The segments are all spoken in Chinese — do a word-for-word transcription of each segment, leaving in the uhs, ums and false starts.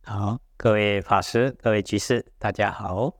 好，各位法师、各位居士，大家好。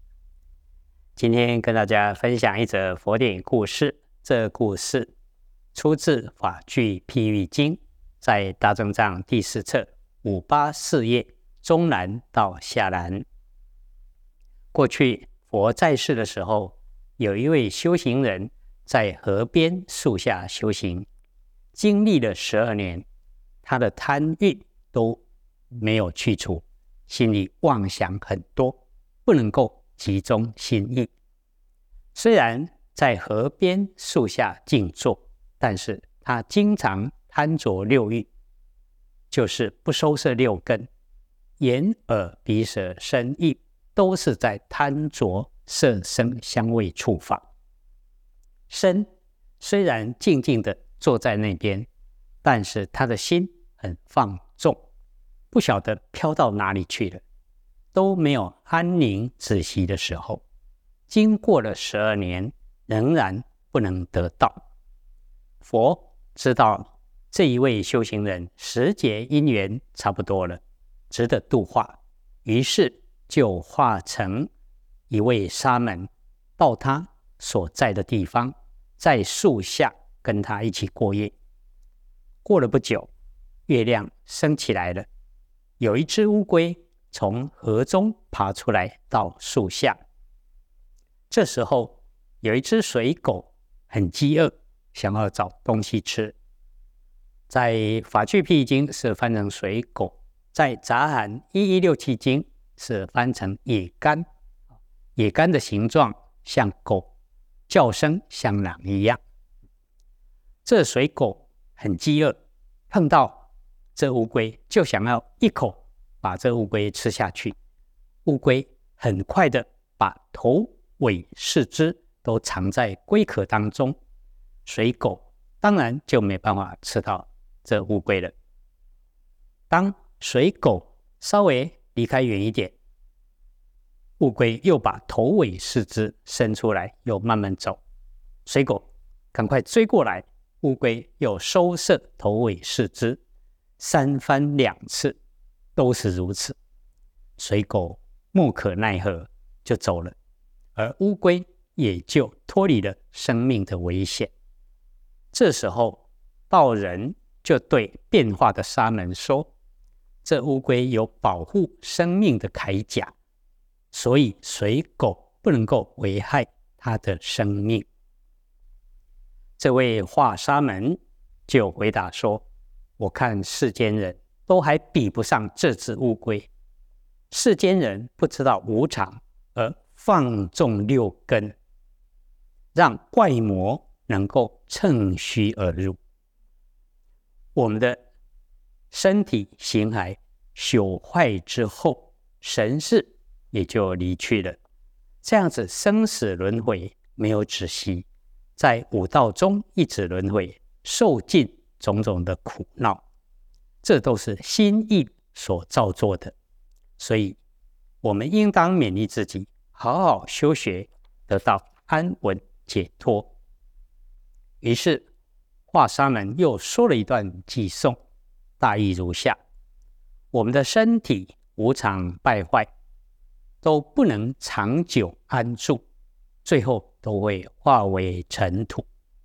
今天跟大家分享一则佛典故事。这故事出自《法句譬喻经》，在大正藏第四册五八四页中南到下南。过去佛在世的时候，有一位修行人在河边树下修行，经历了十二年，他的贪欲都没有去除，心里妄想很多，不能够集中心意。虽然在河边树下静坐，但是他经常贪着六欲，就是不收摄六根，眼耳鼻舌身意都是在贪着色声香味触法。身虽然静静的坐在那边，但是他的心很放纵，不晓得飘到哪里去了，都没有安宁止息的时候。经过了十二年，仍然不能得到。佛知道这一位修行人时节因缘差不多了，值得度化，于是就化成一位沙门，到他所在的地方，在树下跟他一起过夜。过了不久，月亮升起来了，有一只乌龟从河中爬出来到树下。这时候有一只水狗很饥饿，想要找东西吃。在法句譬喻经是翻成水狗，在杂含一一六七经是翻成野干。野干的形状像狗，叫声像狼一样。这水狗很饥饿，碰到这乌龟就想要一口把这乌龟吃下去。乌龟很快的把头尾四肢都藏在龟壳当中，水狗当然就没办法吃到这乌龟了。当水狗稍微离开远一点，乌龟又把头尾四肢伸出来，又慢慢走。水狗赶快追过来，乌龟又收摄头尾四肢，三番两次都是如此。水狗莫可奈何就走了，而乌龟也就脱离了生命的危险。这时候道人就对变化的沙门说，这乌龟有保护生命的铠甲，所以水狗不能够危害它的生命。这位化沙门就回答说，我看世间人都还比不上这只乌龟。世间人不知道无常，而放纵六根，让怪魔能够趁虚而入。我们的身体形骸朽坏之后，神识也就离去了。这样子生死轮回没有止息，在五道中一直轮回，受尽种种的苦恼，这都是心意所造作的。所以我们应当勉励自己，好好修学，得到安稳解脱。于是化沙门又说了一段偈颂，大意如下：我们的身体无常败坏，都不能长久安住，最后都会化为尘土。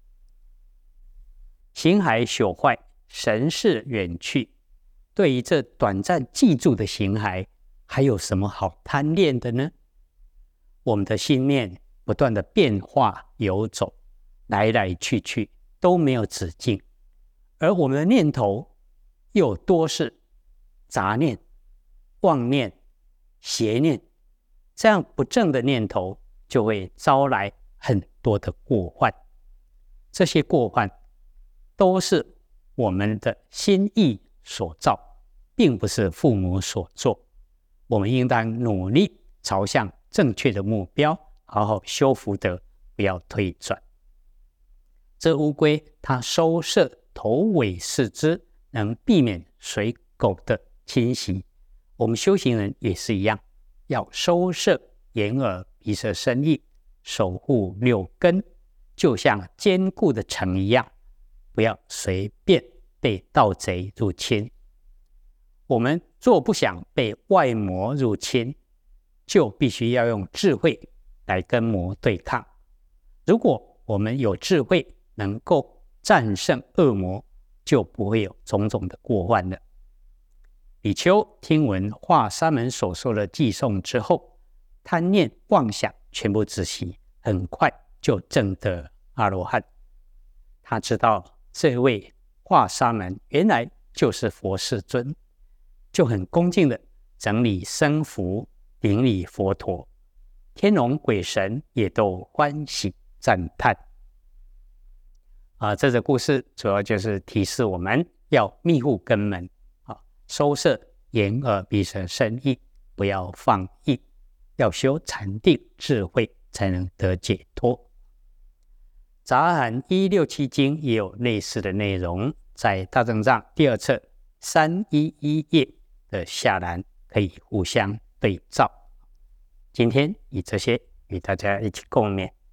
形骸朽坏，神识远去，对于这短暂记住的形骸，还有什么好贪恋的呢？我们的心念不断的变化游走，来来去去都没有止境，而我们的念头又多是杂念、妄念、邪念，这样不正的念头就会招来很多的过患。这些过患都是我们的心意所造，并不是父母所做。我们应当努力朝向正确的目标，好好修福德，不要退转。这乌龟它收摄头尾四肢，能避免水狗的侵袭。我们修行人也是一样，要收摄眼耳鼻舌身意，守护六根，就像坚固的城一样，不要随便被盗贼入侵。 我们若不想被外魔入侵，就必须要用智慧来跟魔对抗。如果我们有智慧，能够战胜恶魔，就不会有种种的过患了。比丘听闻华沙门所说的偈颂之后，贪念妄想全部止息，很快就证得阿罗汉。他知道这位华沙门原来就是佛世尊，就很恭敬的整理僧服，顶礼佛陀。天龙鬼神也都欢喜赞叹。啊，这个故事主要就是提示我们要密护根门，啊，收摄眼耳鼻舌身意，不要放逸，要修禅定智慧，才能得解脱。杂含一六七经也有类似的内容，在大正藏第二册三一一页的下栏可以互相对照。今天以这些与大家一起共勉。